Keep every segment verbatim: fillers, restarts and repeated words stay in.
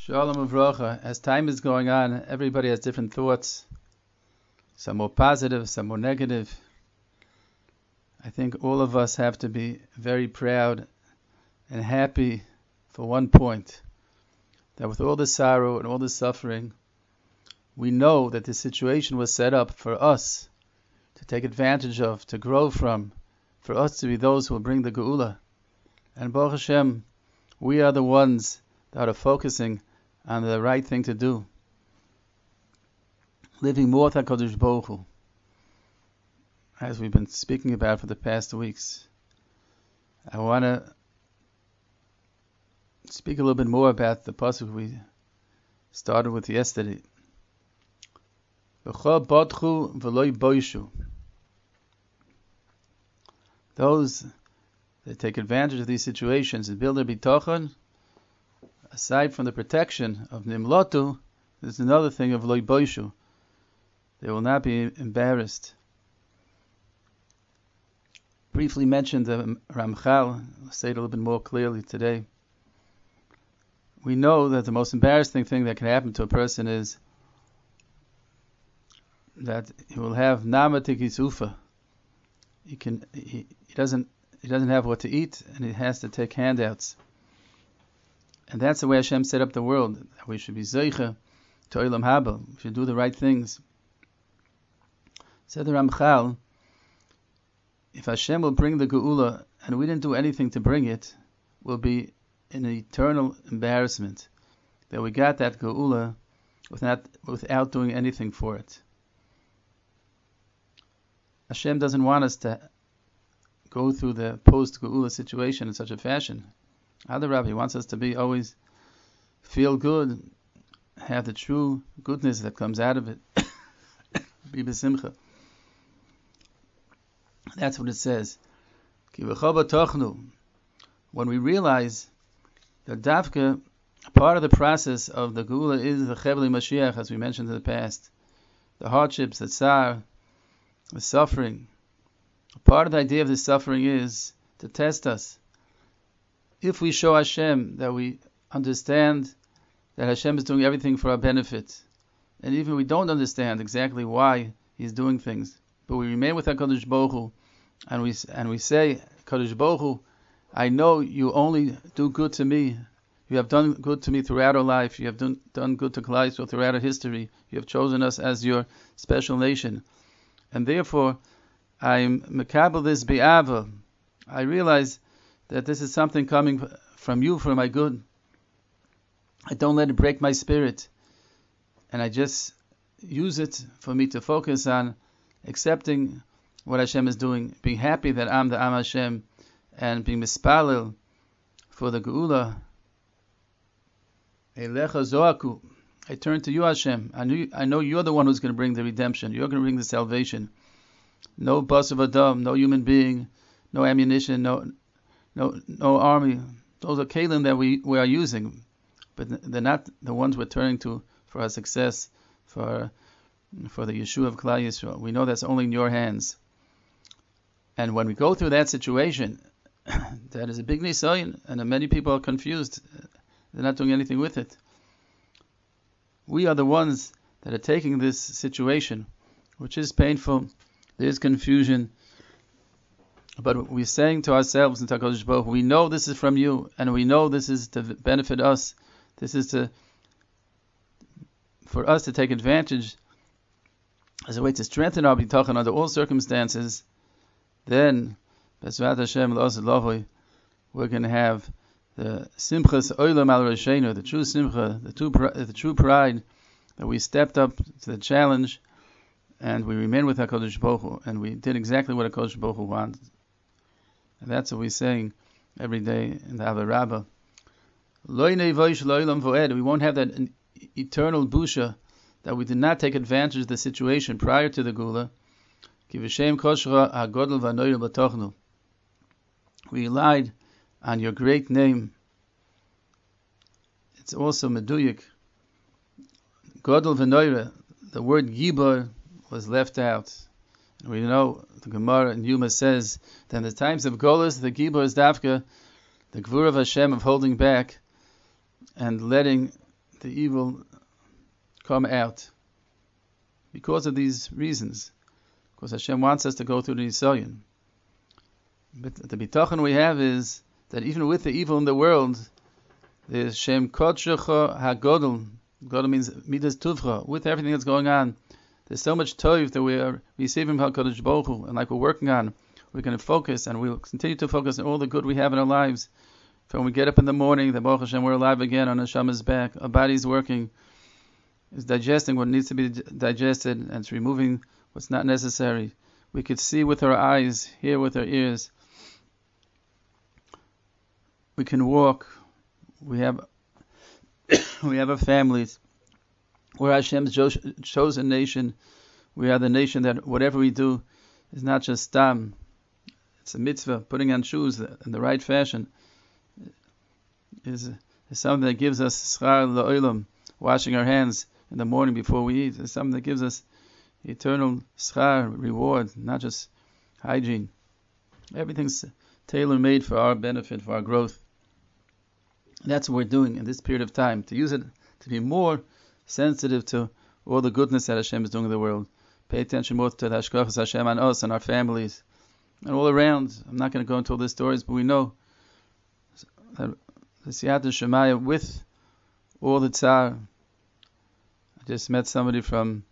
Shalom Uvracha. As time is going on, everybody has different thoughts. Some more positive, some more negative. I think all of us have to be very proud and happy for one point, that with all the sorrow and all the suffering, we know that the situation was set up for us to take advantage of, to grow from, for us to be those who will bring the Geula. And Baruch Hashem, we are the ones that are focusing on the right thing to do. Living more with HaKadosh Baruch Hu, as we've been speaking about for the past weeks. I want to speak a little bit more about the pasuk we started with yesterday. V'cho bodchu v'lo boishu. Those that take advantage of these situations and build their bitachon, aside from the protection of nimlotu, there's another thing of lo boishu. They will not be embarrassed. Briefly mentioned the Ramchal. I'll say it a little bit more clearly today. We know that the most embarrassing thing that can happen to a person is that he will have namatik isufa. He can he, he doesn't he doesn't have what to eat, and he has to take handouts. And that's the way Hashem set up the world. That we should be zeicha to olam haba. We should do the right things. Said the Ramchal, if Hashem will bring the Geula and we didn't do anything to bring it, we'll be in an eternal embarrassment that we got that Geula without, without doing anything for it. Hashem doesn't want us to go through the post-Geula situation in such a fashion. Adarab, He wants us to be always feel good, have the true goodness that comes out of it. Be besimcha. That's what it says. When we realize that Dafka, part of the process of the Geula is the Chevli Mashiach, as we mentioned in the past, the hardships, the tsar, the suffering. Part of the idea of this suffering is to test us. If we show Hashem that we understand that Hashem is doing everything for our benefit, and even we don't understand exactly why He's doing things, but we remain with HaKadosh Baruch Hu, and we and we say, Kadosh Baruch Hu, I know you only do good to me. You have done good to me throughout our life. You have done, done good to Klal Yisrael throughout our history. You have chosen us as your special nation. And therefore, I'm mekabel this bi'ava. I realize that this is something coming from you for my good. I don't let it break my spirit. And I just use it for me to focus on accepting what Hashem is doing, being happy that I'm the Am Hashem, and being mispalel for the Geula. Elecha zoaku. I turn to you, Hashem. I know, I know you're the one who's going to bring the redemption. You're going to bring the salvation. No bus of Adam, no human being, no ammunition, no no no army. Those are kalim that we, we are using, but they're not the ones we're turning to for our success, for for the Yeshua of Klal Yisrael. We know that's only in your hands. And when we go through that situation, that is a big nisayon, and many people are confused. They're not doing anything with it. We are the ones that are taking this situation, which is painful. There is confusion. But we're saying to ourselves in HaKadosh Baruch Hu, we know this is from you, and we know this is to benefit us. This is to for us to take advantage as a way to strengthen our bitachon under all circumstances. Then, B'ezrat Hashem l'osed lavoi, we're going to have the simchas olam al roshenu, the true simcha, the true, the true pride that we stepped up to the challenge, and we remain with HaKadosh Baruch Hu, and we did exactly what HaKadosh Baruch Hu wanted. And that's what we're saying every day in the Ava Rabbah. Lo nevosh lo'olam vo'ed. We won't have that eternal busha that we did not take advantage of the situation prior to the Geula. We relied on your great name. It's also meduyik. Godel v'noira. The word Gibor was left out. And we know the Gemara in Yuma says that in the times of Golas, the Gibor is Dafka, the Gvur of Hashem of holding back and letting the evil come out because of these reasons. Because Hashem wants us to go through the Nisayon. But the bitachon we have is that even with the evil in the world, the Shem Kodshecha HaGodol, Godel means Midas Tuvcha, with everything that's going on, there's so much tov that we are receiving from HaKadosh Baruch Hu, and like we're working on, we're going to focus, and we'll continue to focus on all the good we have in our lives. From when we get up in the morning, the Baruch Hashem, we're alive again, our neshama's back, our body's working, it's digesting what needs to be digested, and it's removing what's not necessary. We could see with our eyes, hear with our ears. We can walk. We have we have our families. We're Hashem's chosen nation. We are the nation that whatever we do is not just stam. It's a mitzvah. Putting on shoes in the right fashion is, is something that gives us schar la'olam. Washing our hands in the morning before we eat is something that gives us eternal schar, reward, not just hygiene. Everything's tailor-made for our benefit, for our growth. That's what we're doing in this period of time, to use it to be more sensitive to all the goodness that Hashem is doing in the world. Pay attention more to the hashgachas Hashem on us and our families and all around. I'm not going to go into all these stories, but we know that the Siyata Shemaya with all the tsar. I just met somebody from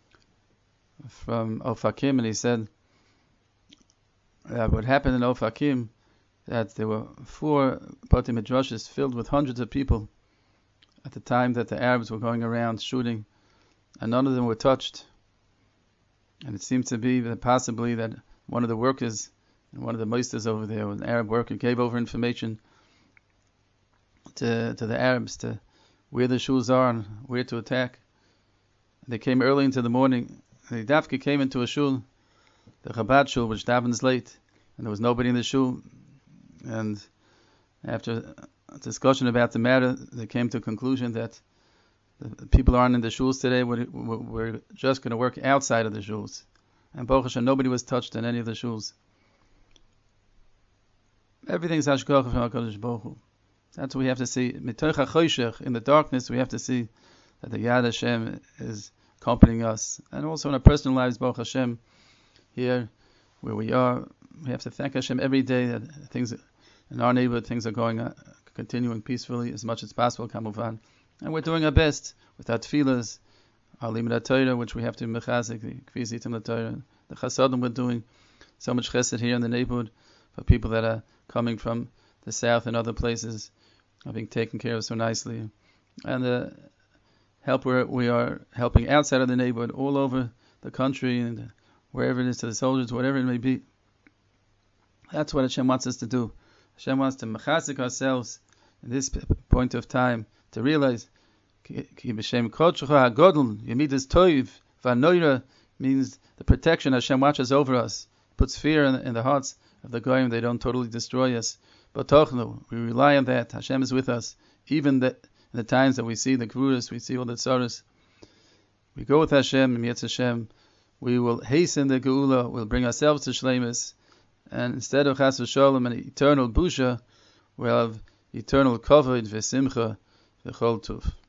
from Ofakim, and he said uh, what happened in Ofakim, that there were four Bati Midrashis filled with hundreds of people at the time that the Arabs were going around shooting, and none of them were touched. And it seemed to be that possibly that one of the workers, one of the meisters over there, an Arab worker, gave over information to to the Arabs to where the shuls are and where to attack. They came early into the morning. The Dafka came into a shul, the Chabad shul, which davens late, and there was nobody in the shul. And after a discussion about the matter, they came to a conclusion that the people aren't in the shuls today. We're, we're just going to work outside of the shuls. And Baruch Hashem, nobody was touched in any of the shuls. Everything's hashgacha from HaKadosh Baruch Hu. That's what we have to see. Mitoch HaChoshech, in the darkness, we have to see that the Yad Hashem is accompanying us. And also in our personal lives, Baruch Hashem, here where we are, we have to thank Hashem every day that things in our neighborhood, things are going on, continuing peacefully as much as possible, Kamuvan. And we're doing our best with our tefillahs, our limud Torah, which we have to mechazik, the kvizitim Torah, the chasadim. We're doing so much chesed here in the neighborhood for people that are coming from the south and other places, are being taken care of so nicely. And the help where we are helping outside of the neighborhood, all over the country and wherever it is, to the soldiers, whatever it may be. That's what Hashem wants us to do. Hashem wants to mechazik ourselves in this point of time, to realize Ki b'shem kodshecha hagodol yemidas toiv v'anoira means the protection. Hashem watches over us, puts fear in, in the hearts of the goyim. They don't totally destroy us. But tochnu, we rely on that. Hashem is with us, even that in the times that we see the kvuras, we see all the tzaras. We go with Hashem, and Yetz Hashem, we will hasten the geula. We'll bring ourselves to shleimus, and instead of chas v'sholem and eternal busha, we'll have eternal kavod v'simcha v'chol tuv.